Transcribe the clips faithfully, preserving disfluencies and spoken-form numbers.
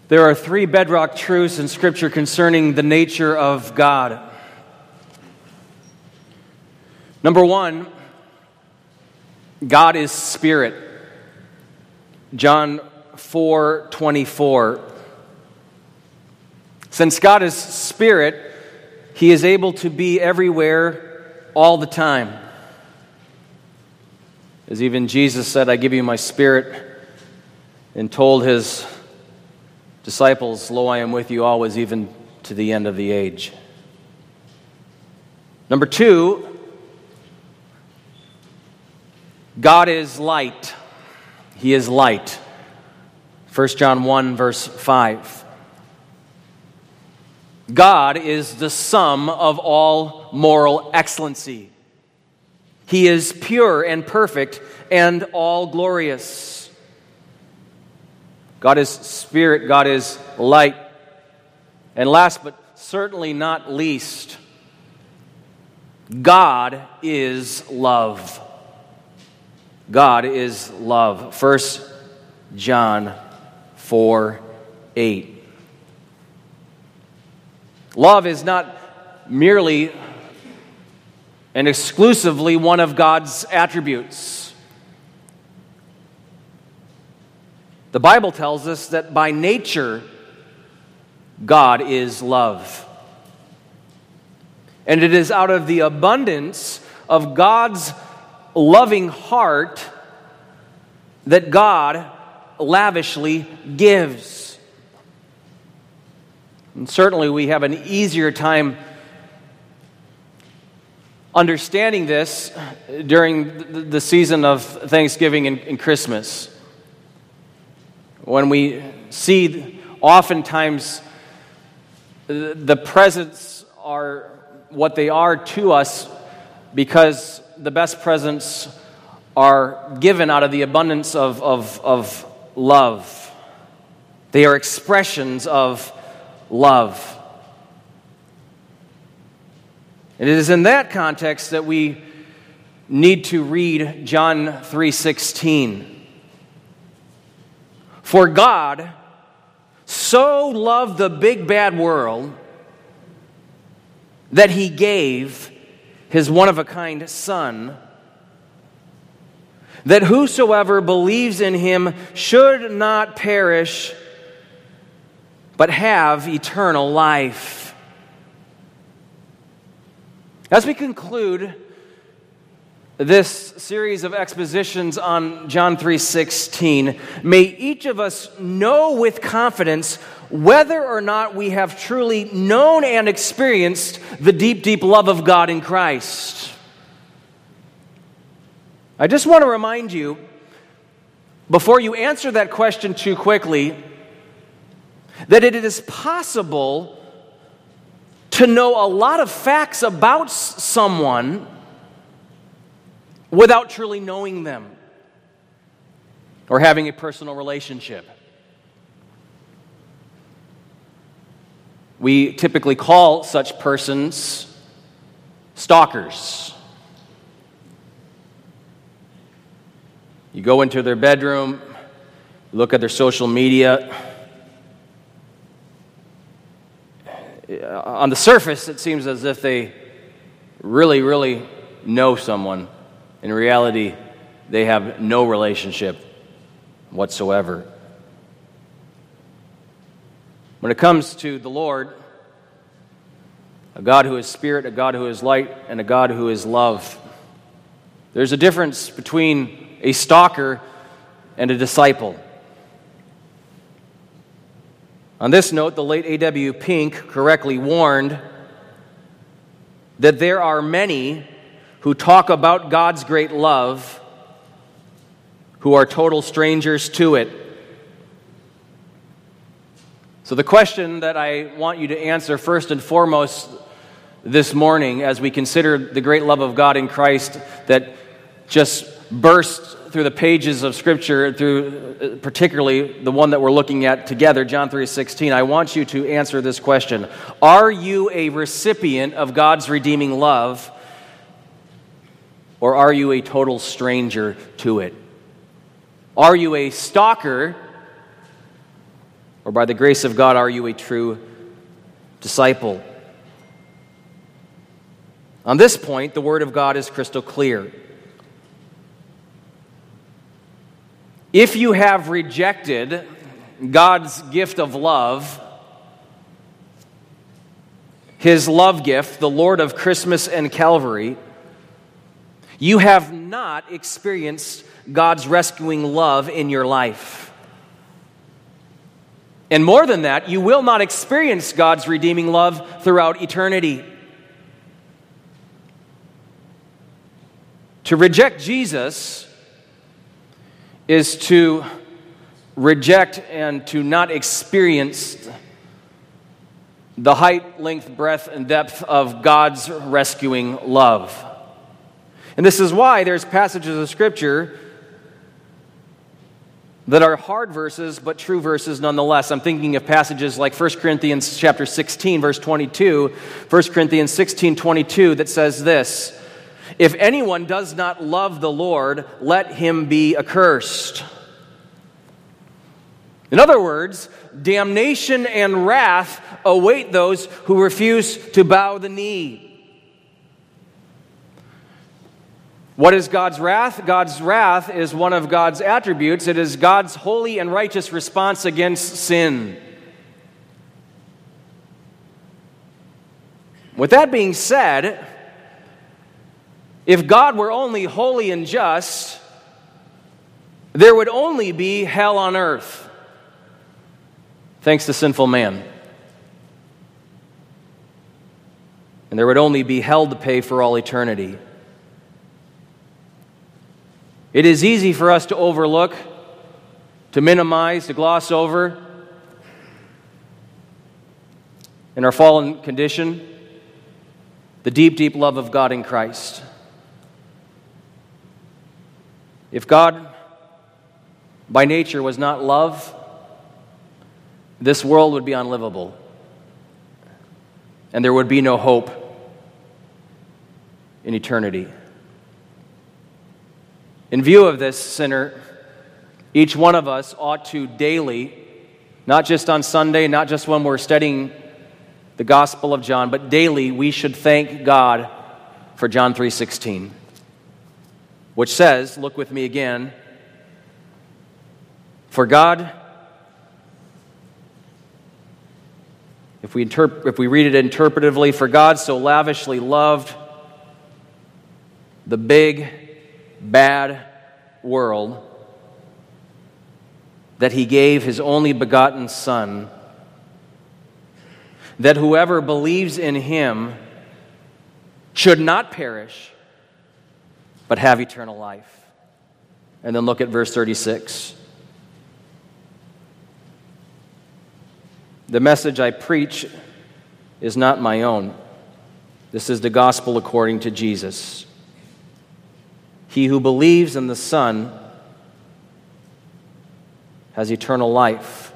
There are three bedrock truths in Scripture concerning the nature of God. Number one, God is spirit. John four twenty-four. Since God is spirit, He is able to be everywhere all the time. As even Jesus said, I give you my spirit, and told His disciples, lo, I am with you always, even to the end of the age. Number two, God is light. He is light. First John one, verse five. God is the sum of all moral excellency. He is pure and perfect and all glorious. God is spirit, God is light. And last but certainly not least, God is love. God is love. First John four eight. Love is not merely and exclusively one of God's attributes. The Bible tells us that by nature, God is love. And it is out of the abundance of God's loving heart that God lavishly gives. And certainly we have an easier time understanding this during the season of Thanksgiving and Christmas. When we see oftentimes the presents are what they are to us because the best presents are given out of the abundance of, of, of love. They are expressions of love. And it is in that context that we need to read John three sixteen. For God so loved the big bad world that He gave His one-of-a-kind Son, that whosoever believes in Him should not perish, but have eternal life. As we conclude this series of expositions on John three sixteen, may each of us know with confidence whether or not we have truly known and experienced the deep, deep love of God in Christ. I just want to remind you, before you answer that question too quickly, that it is possible to know a lot of facts about someone without truly knowing them or having a personal relationship. We typically call such persons stalkers. You go into their bedroom, look at their social media. On the surface, it seems as if they really, really know someone. In reality, they have no relationship whatsoever. When it comes to the Lord, a God who is spirit, a God who is light, and a God who is love, there's a difference between a stalker and a disciple. On this note, the late A W Pink correctly warned that there are many who talk about God's great love who are total strangers to it. So the question that I want you to answer first and foremost this morning as we consider the great love of God in Christ that just bursts through the pages of Scripture, through particularly the one that we're looking at together, John three sixteen, I want you to answer this question. Are you a recipient of God's redeeming love, or are you a total stranger to it? Are you a stalker, Or by the grace of God, are you a true disciple? On this point, the Word of God is crystal clear. If you have rejected God's gift of love, His love gift, the Lord of Christmas and Calvary, you have not experienced God's rescuing love in your life. And more than that, you will not experience God's redeeming love throughout eternity. To reject Jesus is to reject and to not experience the height, length, breadth, and depth of God's rescuing love. And this is why there's passages of Scripture that are hard verses, but true verses nonetheless. I'm thinking of passages like First Corinthians chapter sixteen, verse twenty-two, First Corinthians sixteen, twenty-two, that says this: "If anyone does not love the Lord, let him be accursed." In other words, damnation and wrath await those who refuse to bow the knee. What is God's wrath? God's wrath is one of God's attributes. It is God's holy and righteous response against sin. With that being said, if God were only holy and just, there would only be hell on earth, thanks to sinful man. And there would only be hell to pay for all eternity. It is easy for us to overlook, to minimize, to gloss over in our fallen condition the deep, deep love of God in Christ. If God by nature was not love, this world would be unlivable, and there would be no hope in eternity. In view of this, sinner, each one of us ought to daily, not just on Sunday, not just when we're studying the Gospel of John, but daily we should thank God for John three sixteen, which says, look with me again, for God, if we interp- if we read it interpretively, for God so lavishly loved the big, bad world that He gave His only begotten Son, that whoever believes in Him should not perish, but have eternal life. And then look at verse thirty-six. The message I preach is not my own. This is the gospel according to Jesus. He who believes in the Son has eternal life.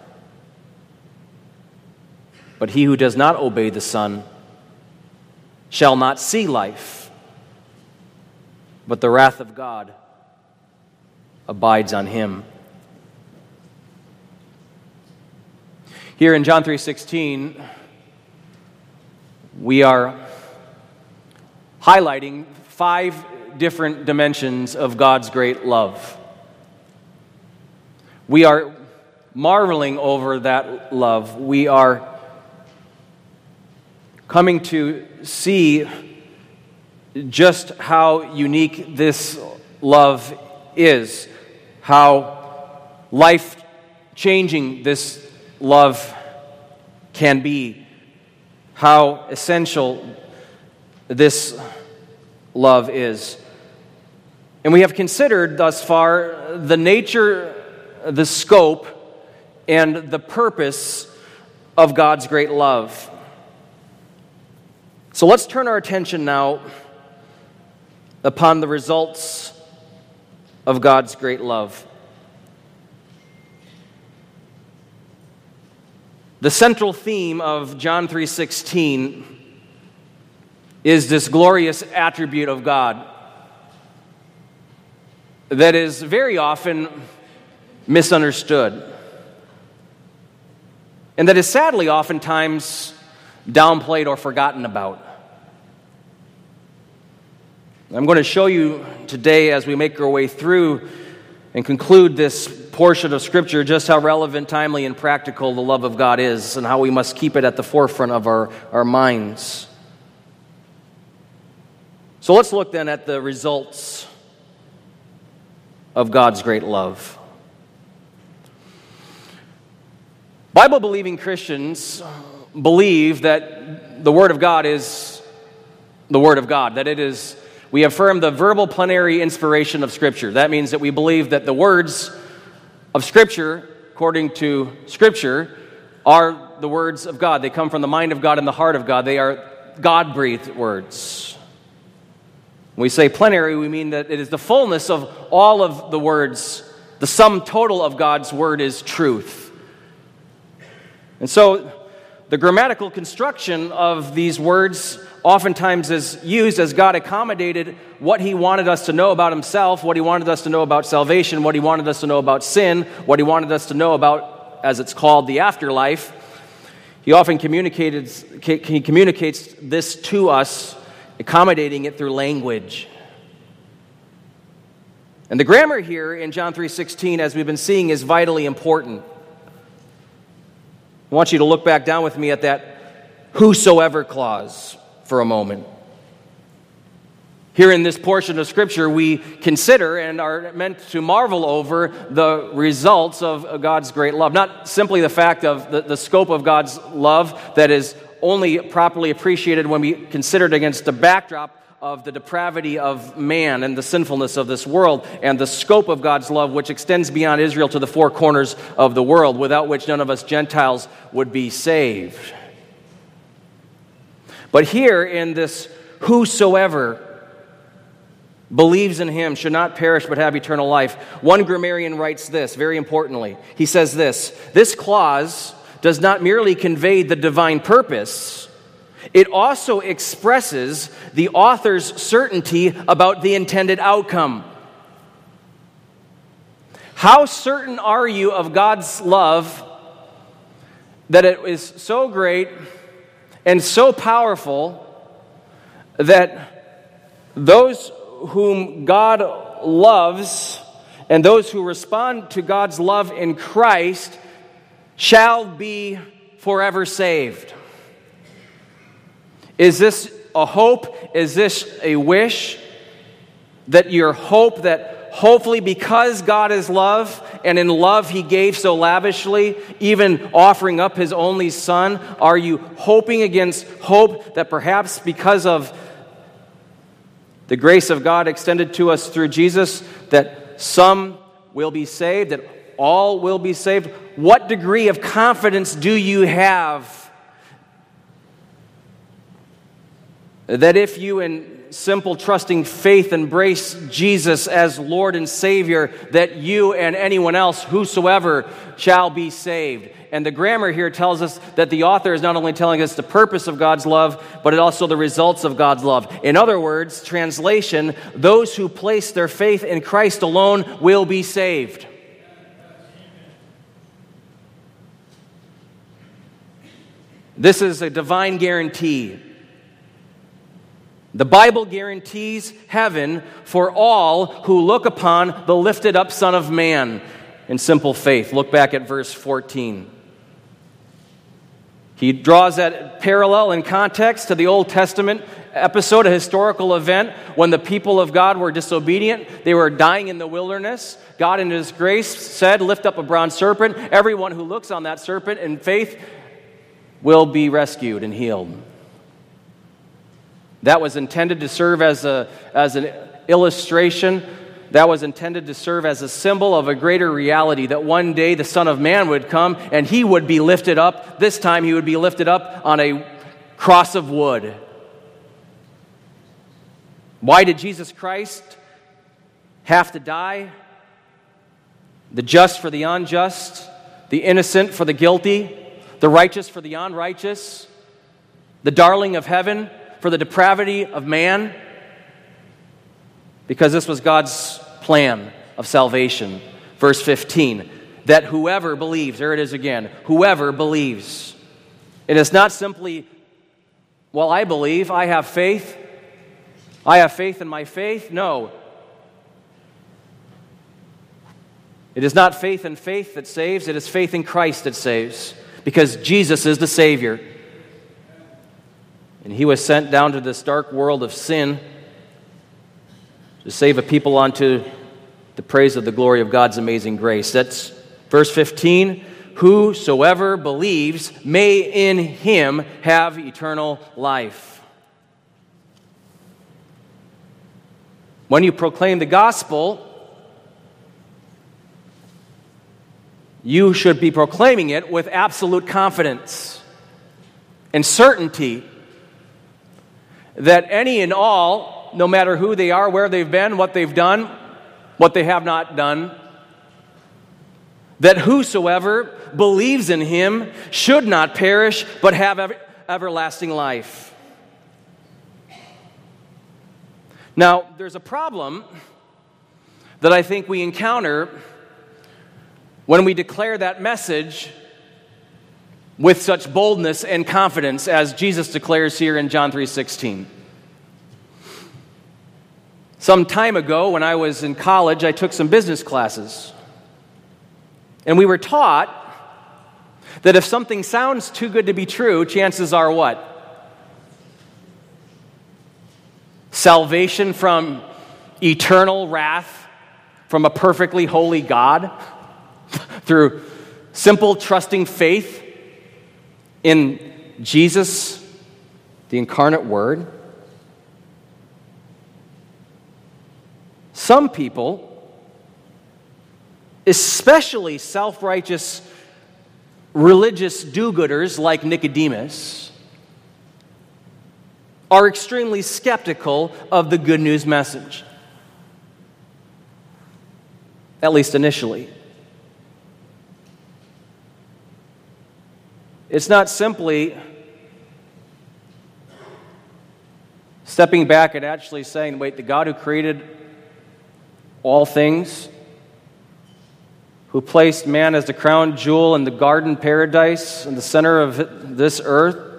But he who does not obey the Son shall not see life, but the wrath of God abides on him. Here in John three sixteen, we are highlighting five different dimensions of God's great love. We are marveling over that love. We are coming to see just how unique this love is, how life-changing this love can be, how essential this love is. And we have considered thus far the nature, the scope, and the purpose of God's great love. So let's turn our attention now upon the results of God's great love. The central theme of John three sixteen is this glorious attribute of God that is very often misunderstood. and that is sadly oftentimes downplayed or forgotten about. I'm going to show you today, as we make our way through and conclude this portion of Scripture, just how relevant, timely, and practical the love of God is, and how we must keep it at the forefront of our, our minds. So let's look then at the results of God's great love. Bible-believing Christians believe that the Word of God is the Word of God, that it is, we affirm the verbal plenary inspiration of Scripture. That means that we believe that the words of Scripture, according to Scripture, are the words of God. They come from the mind of God and the heart of God. They are God-breathed words. When we say plenary, we mean that it is the fullness of all of the words. The sum total of God's Word is truth. And so, the grammatical construction of these words oftentimes is used as God accommodated what He wanted us to know about Himself, what He wanted us to know about salvation, what He wanted us to know about sin, what He wanted us to know about, as it's called, the afterlife. He often communicated, he communicates this to us, accommodating it through language. And the grammar here in John three sixteen, as we've been seeing, is vitally important. I want you to look back down with me at that whosoever clause for a moment. Here in this portion of Scripture, we consider and are meant to marvel over the results of God's great love. Not simply the fact of the, the scope of God's love that is only properly appreciated when we consider it against the backdrop of the depravity of man and the sinfulness of this world, and the scope of God's love, which extends beyond Israel to the four corners of the world, without which none of us Gentiles would be saved. But here in this whosoever believes in Him should not perish but have eternal life, one grammarian writes this, very importantly. He says this: this clause does not merely convey the divine purpose, it also expresses the author's certainty about the intended outcome. How certain are you of God's love that it is so great and so powerful that those whom God loves and those who respond to God's love in Christ shall be forever saved? Is this a hope? Is this a wish? That your hope that hopefully because God is love, and in love He gave so lavishly, even offering up His only Son, are you hoping against hope that perhaps because of the grace of God extended to us through Jesus, that some will be saved, that all will be saved? What degree of confidence do you have that if you in simple trusting faith embrace Jesus as Lord and Savior, that you and anyone else, whosoever, shall be saved? And the grammar here tells us that the author is not only telling us the purpose of God's love, but also the results of God's love. In other words, translation, those who place their faith in Christ alone will be saved. This is a divine guarantee. The Bible guarantees heaven for all who look upon the lifted up Son of Man in simple faith. Look back at verse fourteen. He draws that parallel in context to the Old Testament episode, a historical event when the people of God were disobedient. They were dying in the wilderness. God in His grace said, lift up a bronze serpent. Everyone who looks on that serpent in faith will be rescued and healed. That was intended to serve as a as an illustration. That was intended to serve as a symbol of a greater reality, that one day the Son of Man would come and He would be lifted up. This time He would be lifted up on a cross of wood. Why did Jesus Christ have to die? The just for the unjust, the innocent for the guilty, the righteous for the unrighteous, the darling of heaven for the depravity of man, because this was God's plan of salvation. Verse fifteen, that whoever believes, there it is again, whoever believes. It is not simply, well, I believe, I have faith, I have faith in my faith. No. It is not faith in faith that saves, it is faith in Christ that saves, because Jesus is the Savior. And He was sent down to this dark world of sin to save a people unto the praise of the glory of God's amazing grace. That's verse fifteen. Whosoever believes may in Him have eternal life. When you proclaim the gospel, you should be proclaiming it with absolute confidence and certainty that any and all, no matter who they are, where they've been, what they've done, what they have not done, that whosoever believes in Him should not perish, but have ever, everlasting life. Now, there's a problem that I think we encounter when we declare that message with such boldness and confidence as Jesus declares here in John three sixteen. Some time ago, when I was in college, I took some business classes. And we were taught that if something sounds too good to be true, chances are what? Salvation from eternal wrath from a perfectly holy God through simple trusting faith in Jesus, the incarnate Word. Some people, especially self-righteous religious do-gooders like Nicodemus, are extremely skeptical of the good news message. At least initially. It's not simply stepping back and actually saying, wait, the God who created all things, who placed man as the crown jewel in the garden paradise in the center of this earth,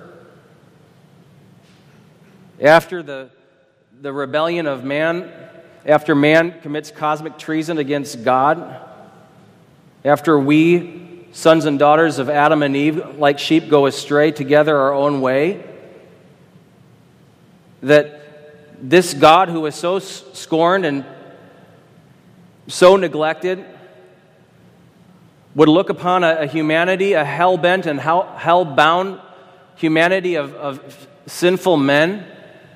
after the, the rebellion of man, after man commits cosmic treason against God, after we, sons and daughters of Adam and Eve, like sheep go astray together our own way, that this God who was so scorned and so neglected would look upon a, a humanity, a hell-bent and hell, hell-bound humanity of, of sinful men,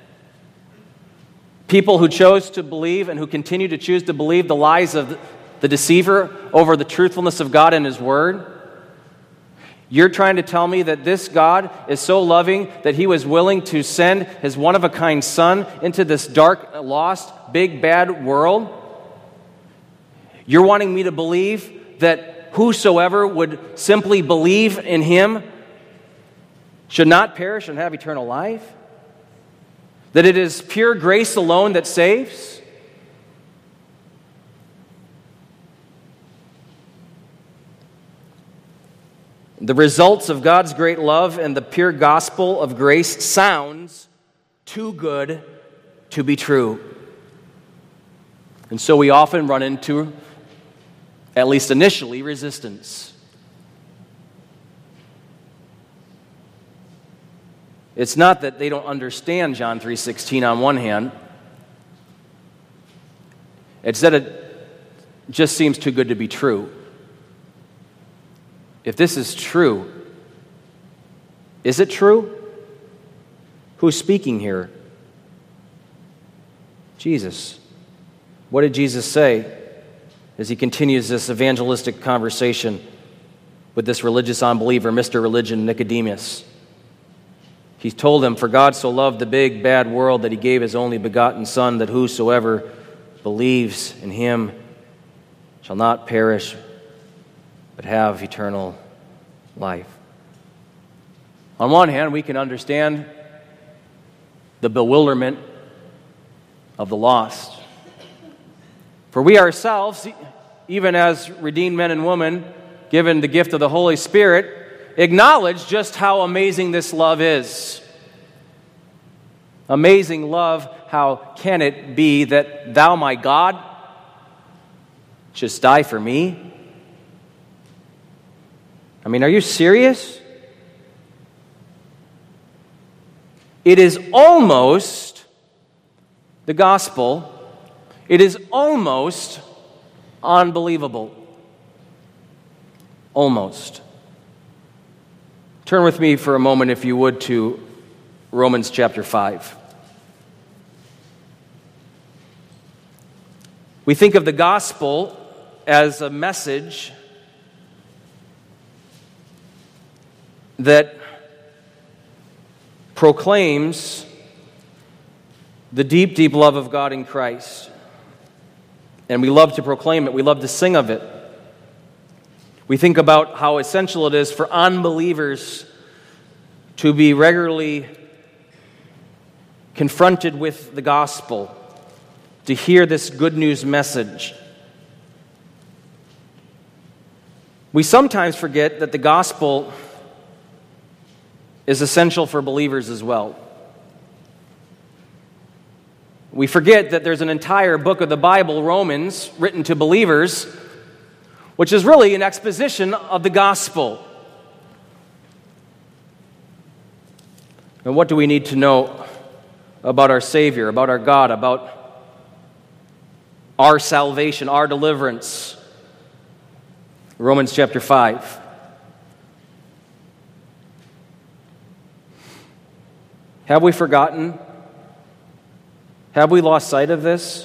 people who chose to believe and who continue to choose to believe the lies of the, the deceiver over the truthfulness of God and His Word. You're trying to tell me that this God is so loving that He was willing to send His one-of-a-kind Son into this dark, lost, big, bad world? You're wanting me to believe that whosoever would simply believe in Him should not perish and have eternal life? That it is pure grace alone that saves? The results of God's great love and the pure gospel of grace sounds too good to be true. And so we often run into, at least initially, resistance. It's not that they don't understand John three sixteen on one hand. It's that it just seems too good to be true. If this is true, is it true? Who's speaking here? Jesus. What did Jesus say as He continues this evangelistic conversation with this religious unbeliever, Mister Religion, Nicodemus? He told him, "For God so loved the big, bad world that He gave His only begotten Son, that whosoever believes in Him shall not perish, but have eternal life." On one hand, we can understand the bewilderment of the lost. For we ourselves, even as redeemed men and women, given the gift of the Holy Spirit, acknowledge just how amazing this love is. Amazing love, how can it be that thou, my God, shouldst die for me? I mean, are you serious? It is almost the gospel. It is almost unbelievable. Almost. Turn with me for a moment, if you would, to Romans chapter five. We think of the gospel as a message that proclaims the deep, deep love of God in Christ. And we love to proclaim it. We love to sing of it. We think about how essential it is for unbelievers to be regularly confronted with the gospel, to hear this good news message. We sometimes forget that the gospel is essential for believers as well. We forget that there's an entire book of the Bible, Romans, written to believers, which is really an exposition of the gospel. And what do we need to know about our Savior, about our God, about our salvation, our deliverance? Romans chapter five. Have we forgotten? Have we lost sight of this?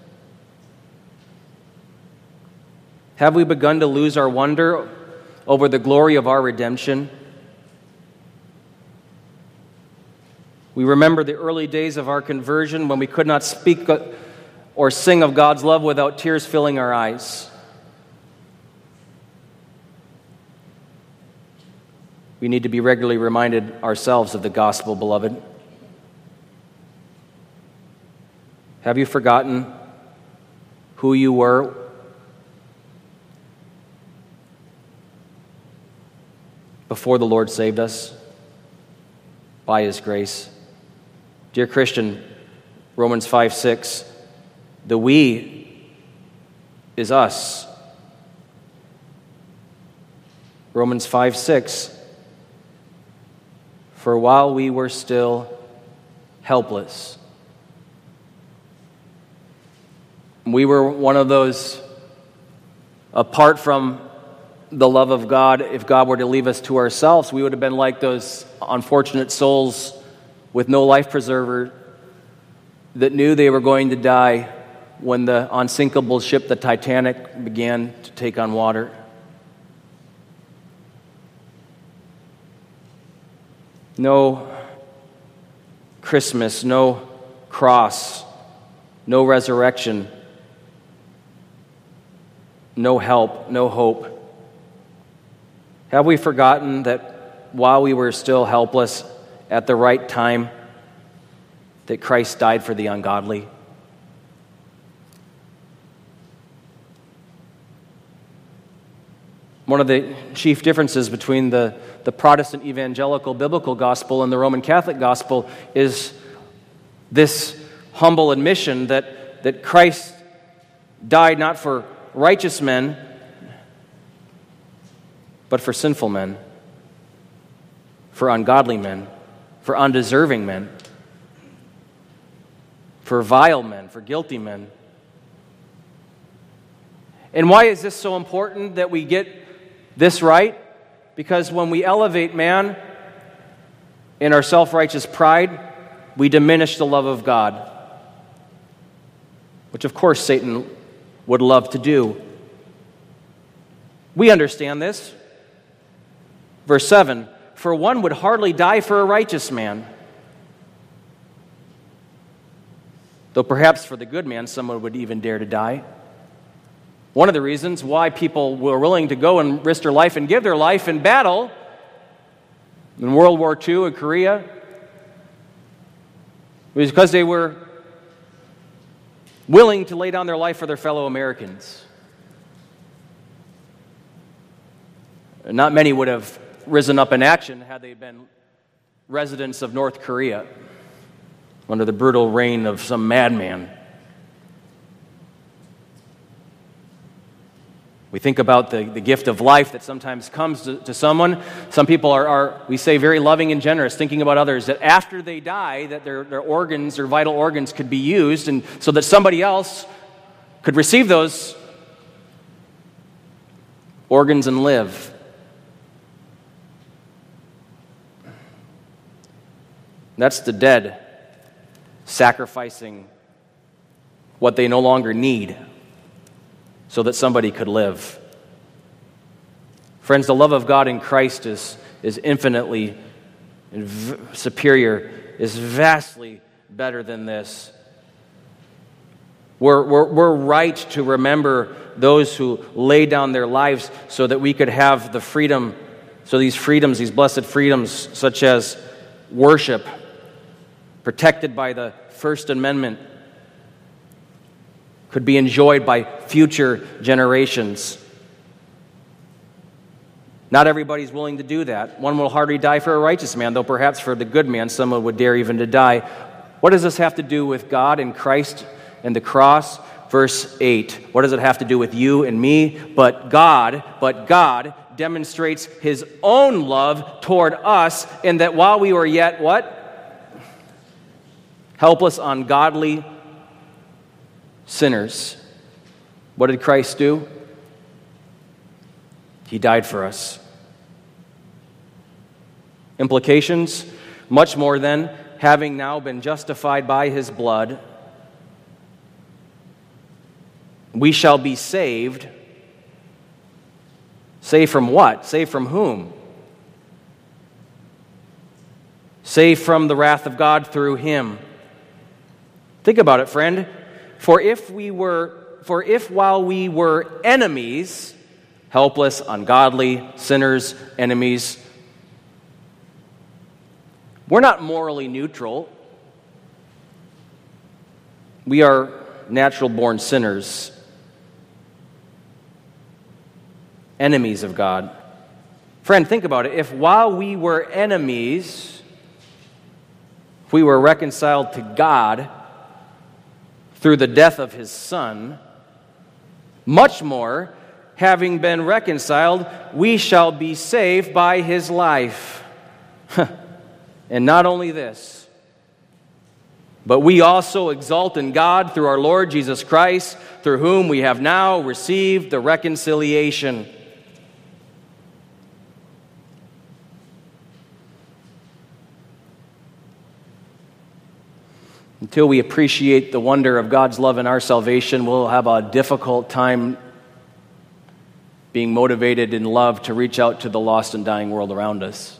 Have we begun to lose our wonder over the glory of our redemption? We remember the early days of our conversion when we could not speak or sing of God's love without tears filling our eyes. We need to be regularly reminded ourselves of the gospel, beloved. Have you forgotten who you were before the Lord saved us by His grace? Dear Christian, Romans five six, the we is us. Romans five six, for while we were still helpless, we were one of those, apart from the love of God, if God were to leave us to ourselves, we would have been like those unfortunate souls with no life preserver that knew they were going to die when the unsinkable ship, the Titanic, began to take on water. No Christmas, no cross, no resurrection, no help, no hope. Have we forgotten that while we were still helpless, at the right time, that Christ died for the ungodly? One of the chief differences between the, the Protestant evangelical biblical gospel and the Roman Catholic gospel is this humble admission that, that Christ died not for righteous men, but for sinful men, for ungodly men, for undeserving men, for vile men, for guilty men. And why is this so important that we get this right? Because when we elevate man in our self-righteous pride, we diminish the love of God, which of course Satan would love to do. We understand this. Verse seven, for one would hardly die for a righteous man, though perhaps for the good man someone would even dare to die. One of the reasons why people were willing to go and risk their life and give their life in battle in World War Two in Korea was because they were willing to lay down their life for their fellow Americans. Not many would have risen up in action had they been residents of North Korea under the brutal reign of some madman. We think about the, the gift of life that sometimes comes to, to someone. Some people are, are, we say, very loving and generous, thinking about others, that after they die, that their, their organs, their vital organs could be used, and so that somebody else could receive those organs and live. That's the dead sacrificing what they no longer need so that somebody could live. Friends, the love of God in Christ is, is infinitely v- superior, is vastly better than this. We're, we're, we're right to remember those who lay down their lives so that we could have the freedom, so these freedoms, these blessed freedoms, such as worship, protected by the First Amendment, could be enjoyed by future generations. Not everybody's willing to do that. One will hardly die for a righteous man, though perhaps for the good man someone would dare even to die. What does this have to do with God and Christ and the cross? Verse eight. What does it have to do with you and me? But God, but God demonstrates His own love toward us in that while we were yet what? Helpless, ungodly sinners. What did Christ do? He died for us. Implications? Much more than having now been justified by His blood, we shall be saved. Saved from what? Saved from whom? Saved from the wrath of God through Him. Think about it, friend. For if we were, for if while we were enemies, helpless, ungodly, sinners, enemies, we're not morally neutral. We are natural-born sinners, enemies of God. Friend, think about it. If while we were enemies, if we were reconciled to God through the death of His Son, much more, having been reconciled, we shall be saved by His life. And not only this, but we also exult in God through our Lord Jesus Christ, through whom we have now received the reconciliation. Until we appreciate the wonder of God's love in our salvation, we'll have a difficult time being motivated in love to reach out to the lost and dying world around us.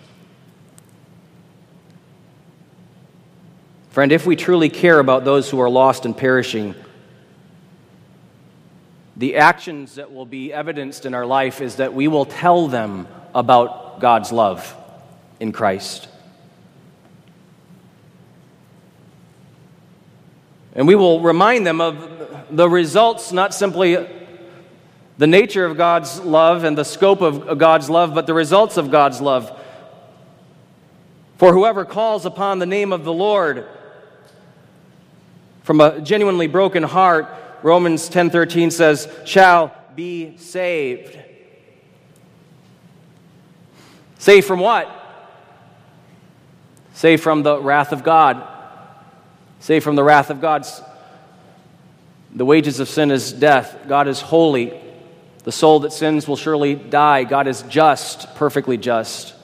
Friend, if we truly care about those who are lost and perishing, the actions that will be evidenced in our life is that we will tell them about God's love in Christ. And we will remind them of the results, not simply the nature of God's love and the scope of God's love, but the results of God's love. For whoever calls upon the name of the Lord from a genuinely broken heart, Romans ten thirteen says, shall be saved. Saved from what? Saved from the wrath of God. Saved from the wrath of God. The wages of sin is death. God is holy. The soul that sins will surely die. God is just, perfectly just.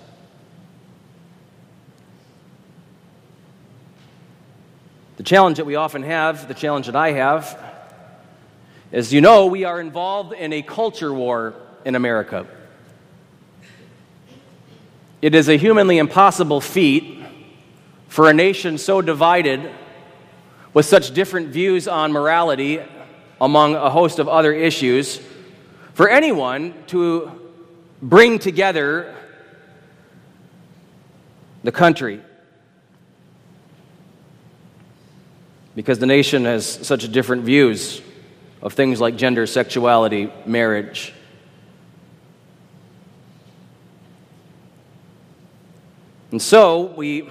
The challenge that we often have, the challenge that I have, is, you know, we are involved in a culture war in America. It is a humanly impossible feat for a nation so divided, with such different views on morality among a host of other issues, for anyone to bring together the country. Because the nation has such different views of things like gender, sexuality, marriage. And so we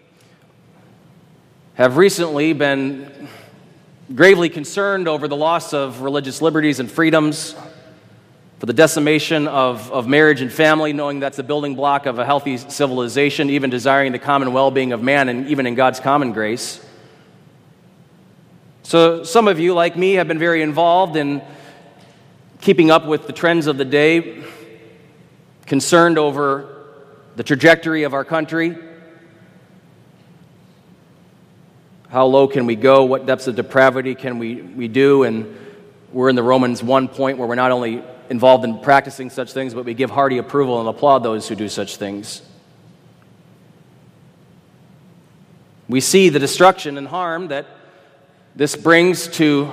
have recently been gravely concerned over the loss of religious liberties and freedoms, for the decimation of, of marriage and family, knowing that's a building block of a healthy civilization, even desiring the common well-being of man and even in God's common grace. So some of you, like me, have been very involved in keeping up with the trends of the day, concerned over the trajectory of our country. How low can we go? What depths of depravity can we, we do? And we're in the Romans one point where we're not only involved in practicing such things, but we give hearty approval and applaud those who do such things. We see the destruction and harm that this brings to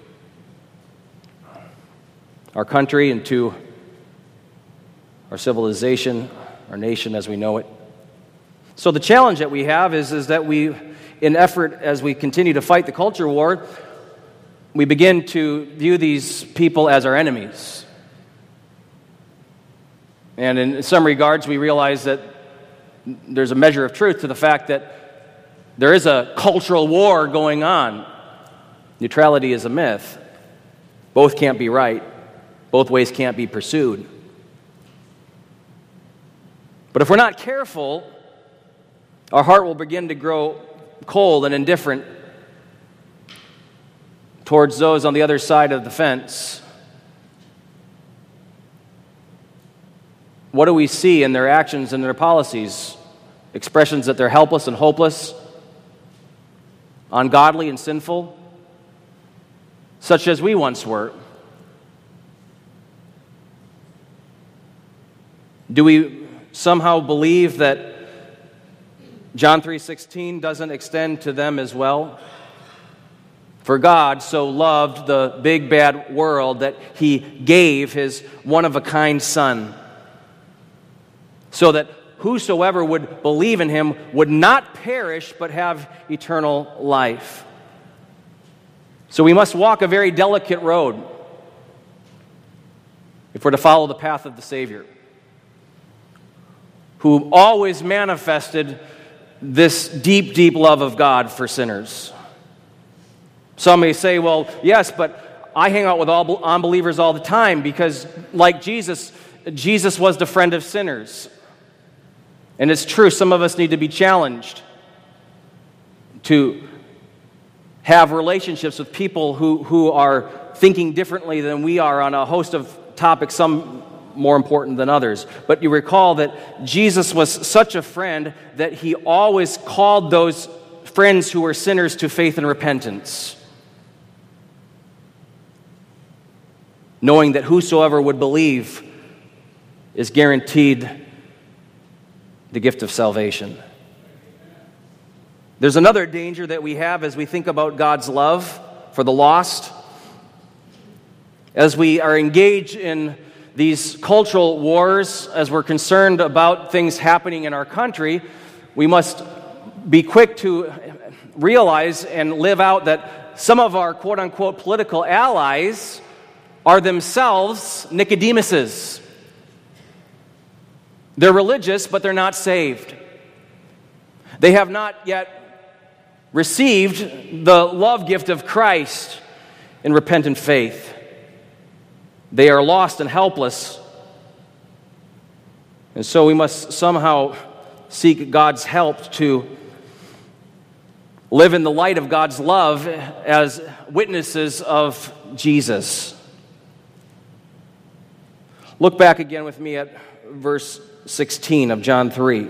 our country and to our civilization, our nation as we know it. So the challenge that we have is, is that we, in effort as we continue to fight the culture war, we begin to view these people as our enemies. And in some regards, we realize that there's a measure of truth to the fact that there is a cultural war going on. Neutrality is a myth. Both can't be right. Both ways can't be pursued. But if we're not careful, our heart will begin to grow cold and indifferent towards those on the other side of the fence. What do we see in their actions and their policies? Expressions that they're helpless and hopeless, ungodly and sinful, such as we once were. Do we somehow believe that John three sixteen doesn't extend to them as well? For God so loved the big bad world that he gave his one-of-a-kind Son, so that whosoever would believe in him would not perish but have eternal life. So we must walk a very delicate road if we're to follow the path of the Savior, who always manifested this deep, deep love of God for sinners. Some may say, well, yes, but I hang out with all unbelievers all the time because, like Jesus, Jesus was the friend of sinners. And it's true, some of us need to be challenged to have relationships with people who, who are thinking differently than we are on a host of topics, some more important than others. But you recall that Jesus was such a friend that he always called those friends who were sinners to faith and repentance, knowing that whosoever would believe is guaranteed the gift of salvation. There's another danger that we have as we think about God's love for the lost. As we are engaged in these cultural wars, as we're concerned about things happening in our country, we must be quick to realize and live out that some of our quote-unquote political allies are themselves Nicodemuses. They're religious, but they're not saved. They have not yet received the love gift of Christ in repentant faith. They are lost and helpless. And so we must somehow seek God's help to live in the light of God's love as witnesses of Jesus. Look back again with me at verse sixteen of John three.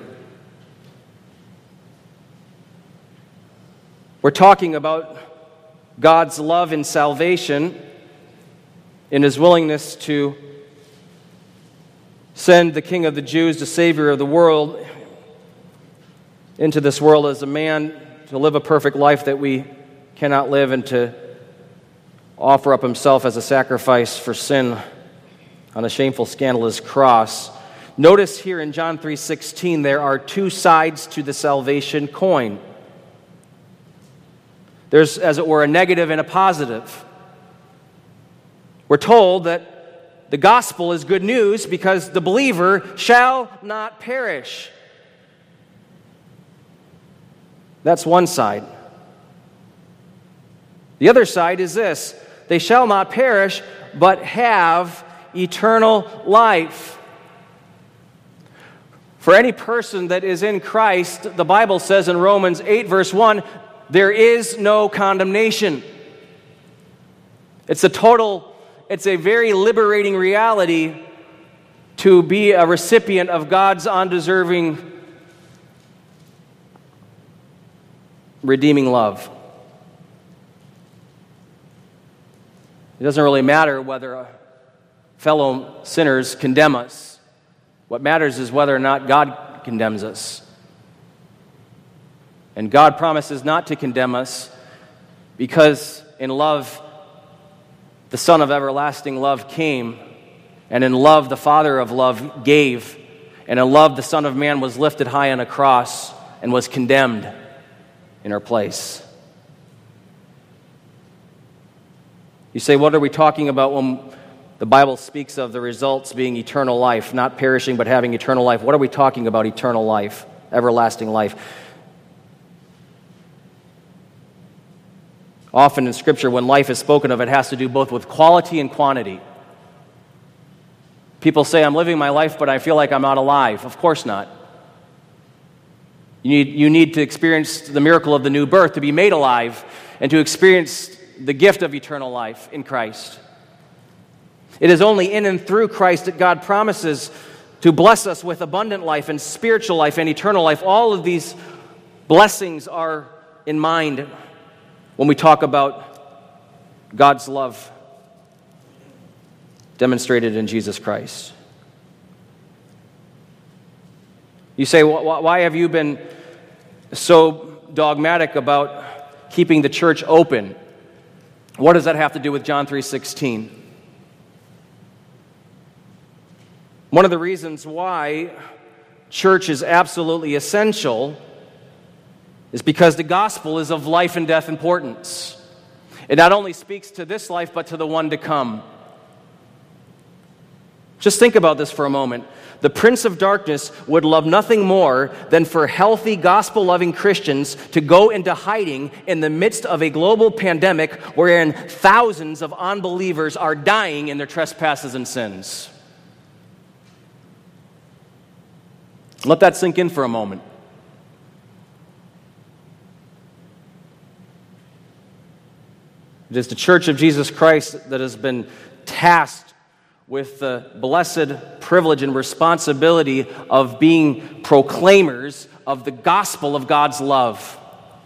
We're talking about God's love in salvation, in his willingness to send the King of the Jews, the Savior of the world, into this world as a man to live a perfect life that we cannot live, and to offer up himself as a sacrifice for sin on a shameful, scandalous cross. Notice here in John three sixteen, there are two sides to the salvation coin. There's, as it were, a negative and a positive. We're told that the gospel is good news because the believer shall not perish. That's one side. The other side is this: they shall not perish, but have eternal life. For any person that is in Christ, the Bible says in Romans eight, verse one, there is no condemnation. It's a total, it's a very liberating reality to be a recipient of God's undeserving, redeeming love. It doesn't really matter whether fellow sinners condemn us. What matters is whether or not God condemns us. And God promises not to condemn us because in love, the Son of everlasting love came, and in love, the Father of love gave, and in love, the Son of Man was lifted high on a cross and was condemned in our place. You say, what are we talking about when the Bible speaks of the results being eternal life, not perishing but having eternal life? What are we talking about, eternal life, everlasting life? Often in Scripture, when life is spoken of, it has to do both with quality and quantity. People say, I'm living my life, but I feel like I'm not alive. Of course not. You need, you need to experience the miracle of the new birth to be made alive and to experience the gift of eternal life in Christ. It is only in and through Christ that God promises to bless us with abundant life and spiritual life and eternal life. All of these blessings are in mind when we talk about God's love demonstrated in Jesus Christ. You say, why have you been so dogmatic about keeping the church open? What does that have to do with John three sixteen? One of the reasons why church is absolutely essential is because the gospel is of life and death importance. It not only speaks to this life, but to the one to come. Just think about this for a moment. The Prince of Darkness would love nothing more than for healthy, gospel-loving Christians to go into hiding in the midst of a global pandemic wherein thousands of unbelievers are dying in their trespasses and sins. Let that sink in for a moment. It is the Church of Jesus Christ that has been tasked with the blessed privilege and responsibility of being proclaimers of the gospel of God's love.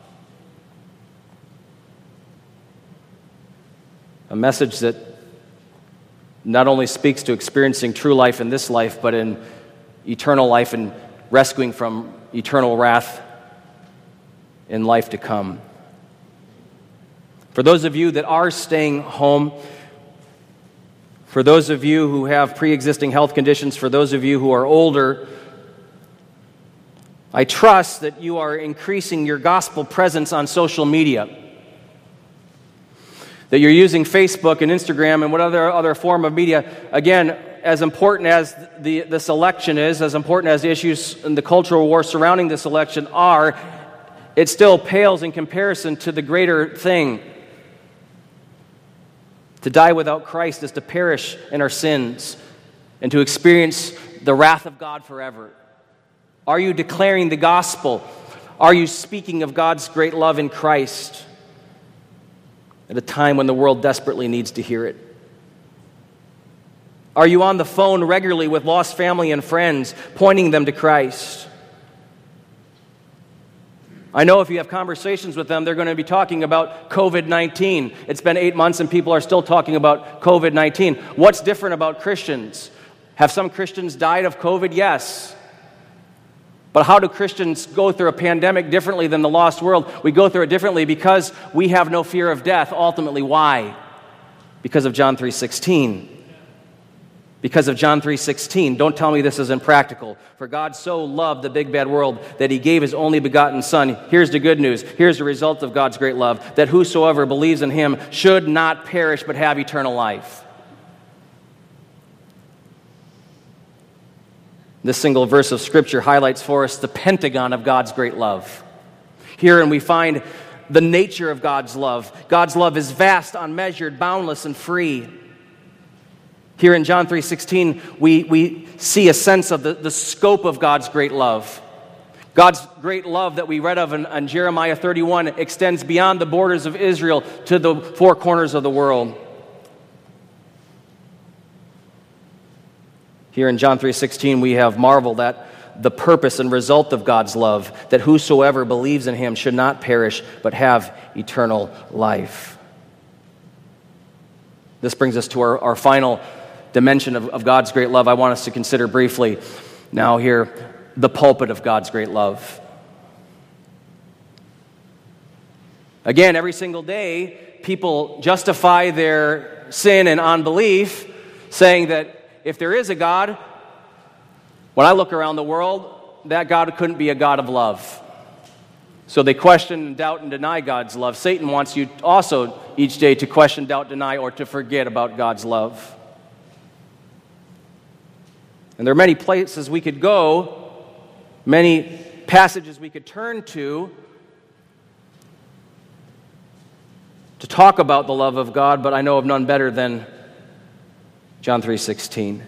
A message that not only speaks to experiencing true life in this life, but in eternal life and rescuing from eternal wrath in life to come. For those of you that are staying home, for those of you who have pre-existing health conditions, for those of you who are older, I trust that you are increasing your gospel presence on social media. That you're using Facebook and Instagram and whatever other form of media. Again, as important as the, this election is, as important as the issues and the cultural war surrounding this election are, it still pales in comparison to the greater thing. To die without Christ is to perish in our sins and to experience the wrath of God forever. Are you declaring the gospel? Are you speaking of God's great love in Christ at a time when the world desperately needs to hear it? Are you on the phone regularly with lost family and friends, pointing them to Christ? I know if you have conversations with them, they're going to be talking about covid nineteen. It's been eight months and people are still talking about covid nineteen. What's different about Christians? Have some Christians died of COVID? Yes. But how do Christians go through a pandemic differently than the lost world? We go through it differently because we have no fear of death. Ultimately, why? Because of John three sixteen. Because of John three sixteen. Don't tell me this isn't practical. For God so loved the big bad world that he gave his only begotten Son. Here's the good news. Here's the result of God's great love. That whosoever believes in him should not perish but have eternal life. This single verse of Scripture highlights for us the pentagon of God's great love. Herein we find the nature of God's love. God's love is vast, unmeasured, boundless, and free. Here in John three sixteen, we, we see a sense of the, the scope of God's great love. God's great love that we read of in, in Jeremiah thirty-one extends beyond the borders of Israel to the four corners of the world. Here in John three sixteen, we have marveled at the purpose and result of God's love, that whosoever believes in him should not perish, but have eternal life. This brings us to our, our final dimension of, of God's great love I want us to consider briefly now here, the pulpit of God's great love. Again, every single day, people justify their sin and unbelief, saying that if there is a God, when I look around the world, that God couldn't be a God of love. So they question, doubt, and deny God's love. Satan wants you also each day to question, doubt, deny, or to forget about God's love. And there are many places we could go, many passages we could turn to to talk about the love of God, but I know of none better than John three sixteen.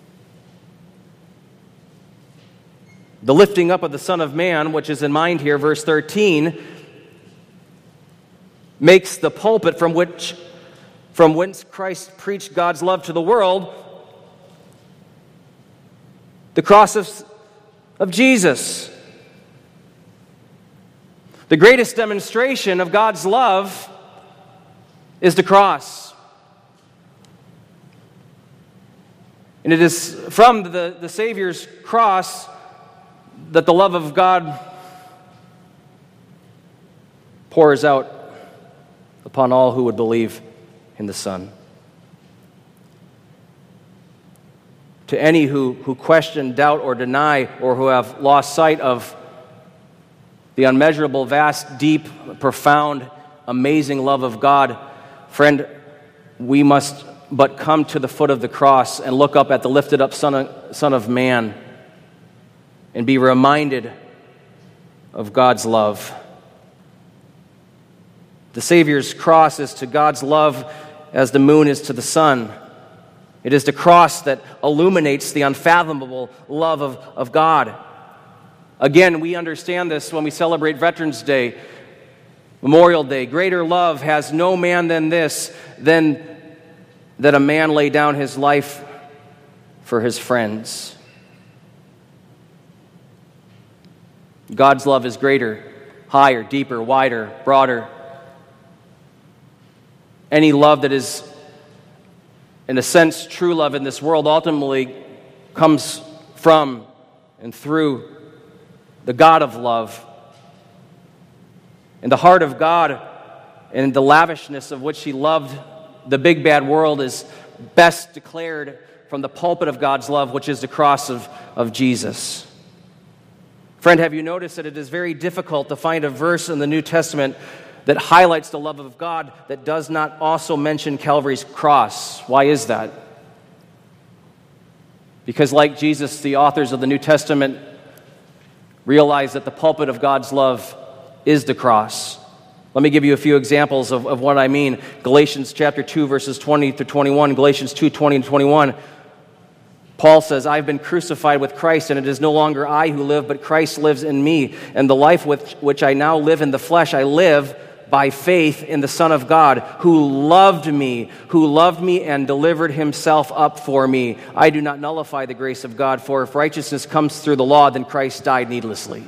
The lifting up of the Son of Man, which is in mind here, verse thirteen, makes the pulpit from which, from whence Christ preached God's love to the world, the cross of, of Jesus. The greatest demonstration of God's love is the cross. And it is from the, the Savior's cross that the love of God pours out upon all who would believe in the Son. To any who, who question, doubt, or deny, or who have lost sight of the unmeasurable, vast, deep, profound, amazing love of God, friend, we must but come to the foot of the cross and look up at the lifted up Son of, Son of Man and be reminded of God's love. The Savior's cross is to God's love as the moon is to the sun. It is the cross that illuminates the unfathomable love of, of God. Again, we understand this when we celebrate Veterans Day, Memorial Day. Greater love has no man than this, than that a man lay down his life for his friends. God's love is greater, higher, deeper, wider, broader. Any love that is, in a sense, true love in this world ultimately comes from and through the God of love. And the heart of God and the lavishness of which He loved the big bad world is best declared from the pulpit of God's love, which is the cross of, of Jesus. Friend, have you noticed that it is very difficult to find a verse in the New Testament that highlights the love of God that does not also mention Calvary's cross? Why is that? Because like Jesus, the authors of the New Testament realize that the pulpit of God's love is the cross. Let me give you a few examples of, of what I mean. Galatians chapter two, verses twenty through twenty-one. Galatians two, twenty and twenty-one. Paul says, I've been crucified with Christ, and it is no longer I who live, but Christ lives in me. And the life with which I now live in the flesh, I live by faith in the Son of God, who loved me, who loved me and delivered himself up for me. I do not nullify the grace of God, for if righteousness comes through the law, then Christ died needlessly.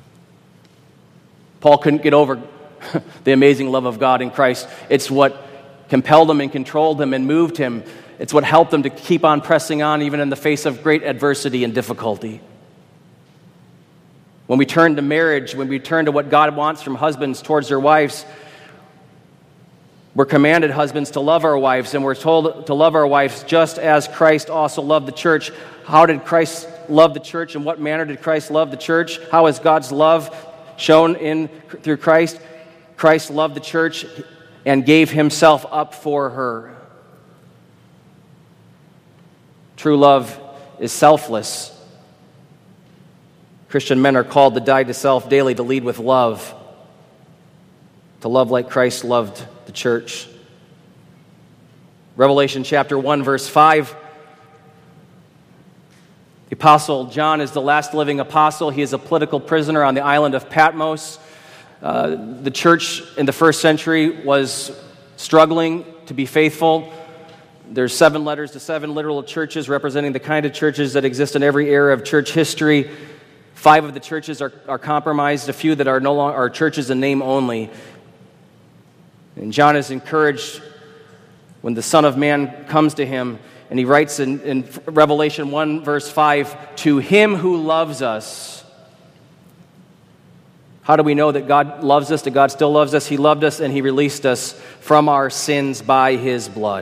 Paul couldn't get over the amazing love of God in Christ. It's what compelled him and controlled him and moved him. It's what helped him to keep on pressing on even in the face of great adversity and difficulty. When we turn to marriage, when we turn to what God wants from husbands towards their wives, we're commanded, husbands, to love our wives, and we're told to love our wives just as Christ also loved the church. How did Christ love the church? In what manner did Christ love the church? How is God's love shown in through Christ? Christ loved the church and gave himself up for her. True love is selfless. Christian men are called to die to self daily, to lead with love. to love like Christ loved the church. Revelation chapter one, verse five. The apostle John is the last living apostle. He is a political prisoner on the island of Patmos. Uh, the church in the first century was struggling to be faithful. There's seven letters to seven literal churches representing the kind of churches that exist in every era of church history. Five of the churches are, are compromised. A few that are no longer are churches in name only. And John is encouraged when the Son of Man comes to him, and he writes in, in Revelation one, verse five, "To him who loves us." How do we know that God loves us, that God still loves us? He loved us and he released us from our sins by his blood.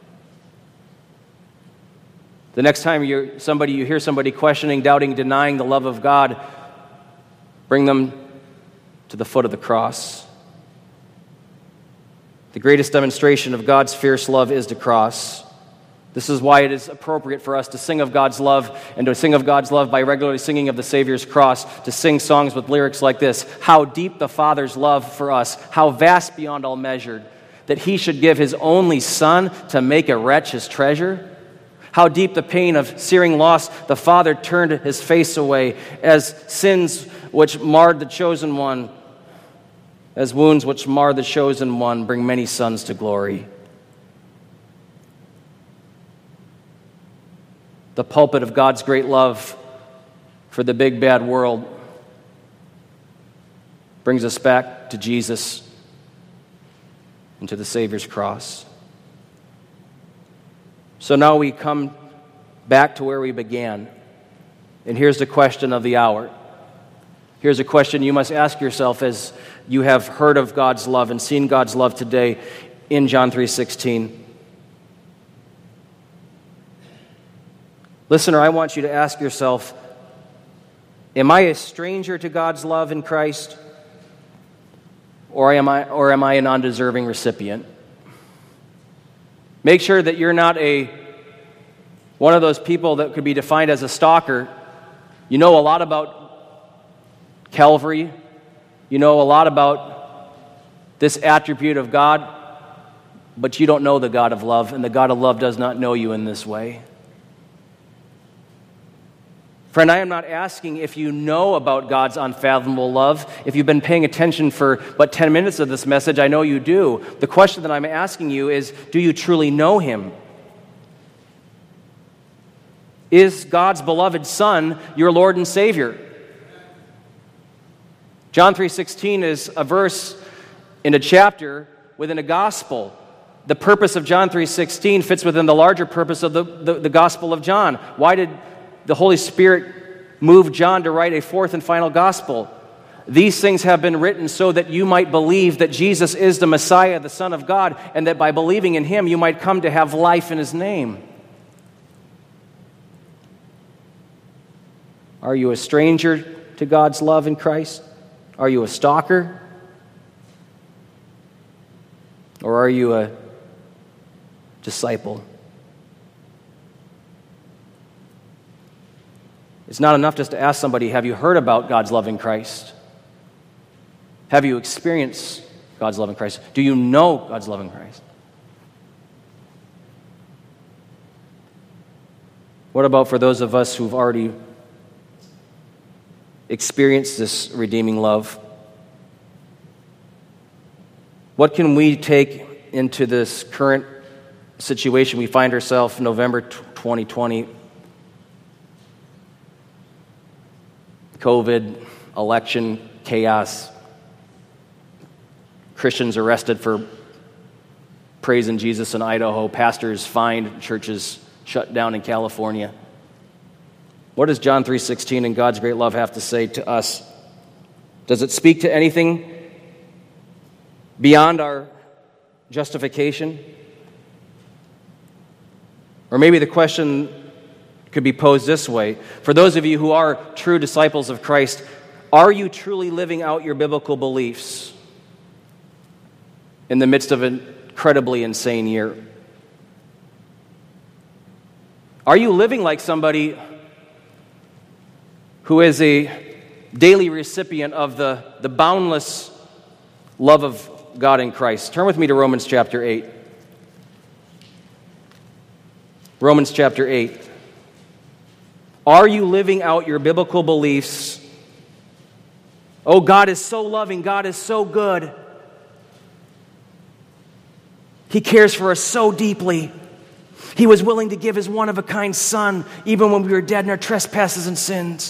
The next time you're somebody, you hear somebody questioning, doubting, denying the love of God, bring them to the foot of the cross. The greatest demonstration of God's fierce love is the cross. This is why it is appropriate for us to sing of God's love, and to sing of God's love by regularly singing of the Savior's cross, to sing songs with lyrics like this: "How deep the Father's love for us, how vast beyond all measured, that he should give his only Son to make a wretch his treasure. How deep the pain of searing loss, the Father turned his face away, as sins which marred the chosen one, as wounds which mar the chosen one, bring many sons to glory." The pulpit of God's great love for the big bad world brings us back to Jesus and to the Savior's cross. So now we come back to where we began. And here's the question of the hour. Here's a question you must ask yourself as you have heard of God's love and seen God's love today in John three sixteen. Listener, I want you to ask yourself, am I a stranger to God's love in Christ? Or am I, or am I an undeserving recipient? Make sure that you're not a one of those people that could be defined as a stalker. You know a lot about Calvary. You know a lot about this attribute of God, but you don't know the God of love, and the God of love does not know you in this way. Friend, I am not asking if you know about God's unfathomable love. If you've been paying attention for but ten minutes of this message, I know you do. The question that I'm asking you is, do you truly know him? Is God's beloved Son your Lord and Savior? John three sixteen is a verse in a chapter within a gospel. The purpose of John three sixteen fits within the larger purpose of the, the, the Gospel of John. Why did the Holy Spirit moved John to write a fourth and final gospel? These things have been written so that you might believe that Jesus is the Messiah, the Son of God, and that by believing in him you might come to have life in his name. Are you a stranger to God's love in Christ? Are you a stalker? Or are you a disciple? It's not enough just to ask somebody, have you heard about God's love in Christ? Have you experienced God's love in Christ? Do you know God's love in Christ? What about for those of us who've already experienced this redeeming love? What can we take into this current situation we find ourselves in November twenty twenty? COVID, election, chaos, Christians arrested for praising Jesus in Idaho, pastors fined, churches shut down in California. What does John three sixteen and God's great love have to say to us? Does it speak to anything beyond our justification? Or maybe the question could be posed this way. For those of you who are true disciples of Christ, are you truly living out your biblical beliefs in the midst of an incredibly insane year? Are you living like somebody who is a daily recipient of the, the boundless love of God in Christ. Turn with me to Romans chapter eight. Romans chapter eight. Are you living out your biblical beliefs? Oh, God is so loving. God is so good. He cares for us so deeply. He was willing to give his one-of-a-kind Son, even when we were dead in our trespasses and sins.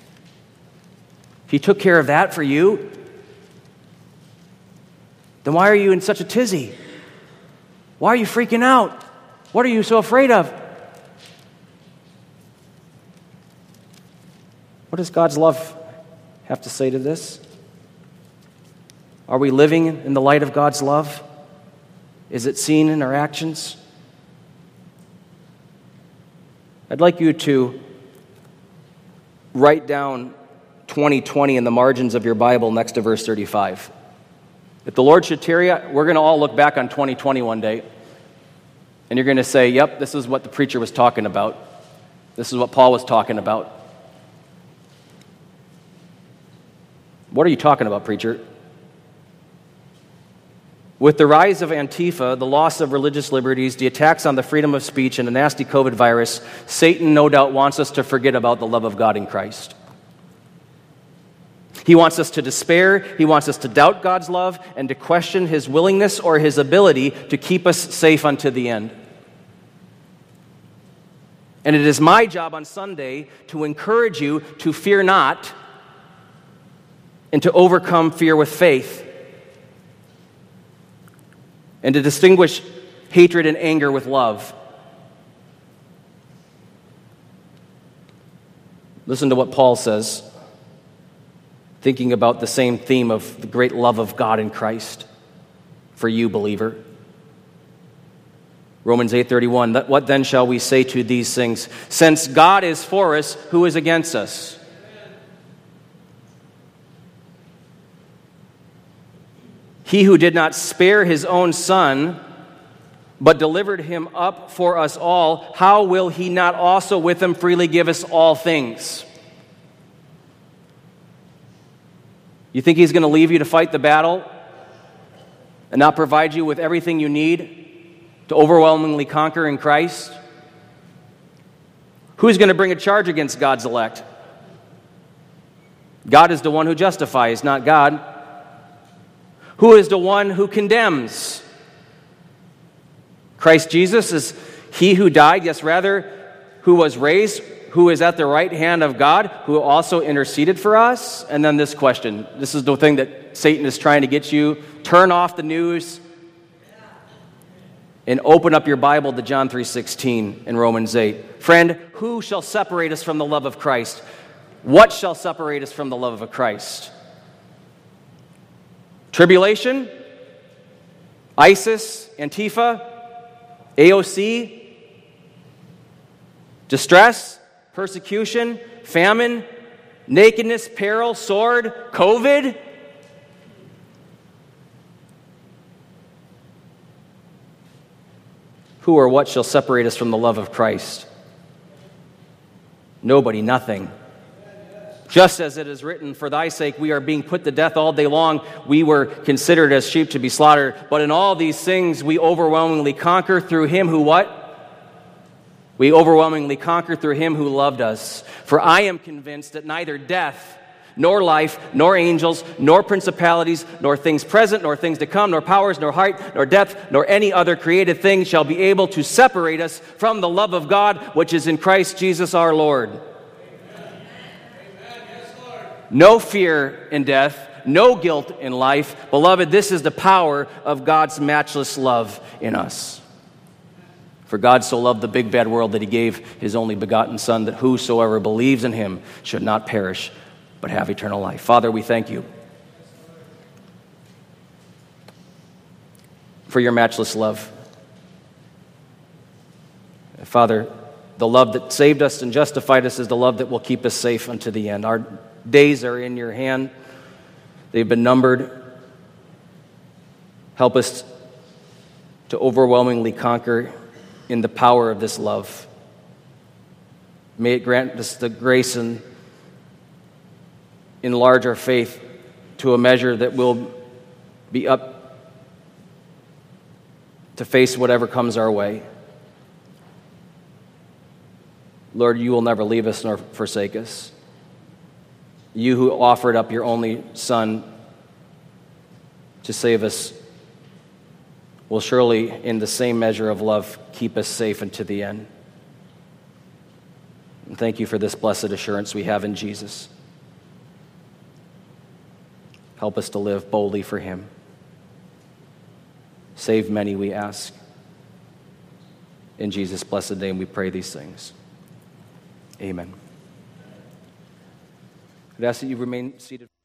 He took care of that for you. Then why are you in such a tizzy? Why are you freaking out? What are you so afraid of? What does God's love have to say to this? Are we living in the light of God's love? Is it seen in our actions? I'd like you to write down twenty twenty in the margins of your Bible next to verse thirty-five. If the Lord should tarry, we're going to all look back on twenty twenty one day, and you're going to say, yep, this is what the preacher was talking about. This is what Paul was talking about. What are you talking about, preacher? With the rise of Antifa, the loss of religious liberties, the attacks on the freedom of speech, and the nasty COVID virus, Satan no doubt wants us to forget about the love of God in Christ. He wants us to despair, he wants us to doubt God's love, and to question his willingness or his ability to keep us safe unto the end. And it is my job on Sunday to encourage you to fear not and to overcome fear with faith, and to distinguish hatred and anger with love. Listen to what Paul says, thinking about the same theme of the great love of God in Christ for you, believer. Romans eight thirty-one, what then shall we say to these things? Since God is for us, who is against us? He who did not spare his own Son, but delivered him up for us all, how will he not also with him freely give us all things? You think he's going to leave you to fight the battle and not provide you with everything you need to overwhelmingly conquer in Christ? Who's going to bring a charge against God's elect? God is the one who justifies, not God. Who is the one who condemns? Christ Jesus is he who died, yes, rather, who was raised, who is at the right hand of God, who also interceded for us. And then this question. This is the thing that Satan is trying to get you. Turn off the news and open up your Bible to John three sixteen and Romans eight. Friend, who shall separate us from the love of Christ? What shall separate us from the love of Christ? Tribulation, ISIS, Antifa, A O C, distress, persecution, famine, nakedness, peril, sword, COVID. Who or what shall separate us from the love of Christ? Nobody, nothing. Just as it is written, for thy sake we are being put to death all day long. We were considered as sheep to be slaughtered. But in all these things we overwhelmingly conquer through him who what? We overwhelmingly conquer through him who loved us. For I am convinced that neither death, nor life, nor angels, nor principalities, nor things present, nor things to come, nor powers, nor height, nor depth, nor any other created thing shall be able to separate us from the love of God which is in Christ Jesus our Lord. No fear in death, no guilt in life. Beloved, this is the power of God's matchless love in us. For God so loved the big bad world that he gave his only begotten Son, that whosoever believes in him should not perish, but have eternal life. Father, we thank you for your matchless love. Father, the love that saved us and justified us is the love that will keep us safe unto the end. Our days are in your hand. They've been numbered. Help us to overwhelmingly conquer in the power of this love. May it grant us the grace and enlarge our faith to a measure that will be up to face whatever comes our way. Lord, you will never leave us nor forsake us. You who offered up your only Son to save us will surely, in the same measure of love, keep us safe unto the end. And thank you for this blessed assurance we have in Jesus. Help us to live boldly for him. Save many, we ask. In Jesus' blessed name we pray these things. Amen. I'd ask that you remain seated.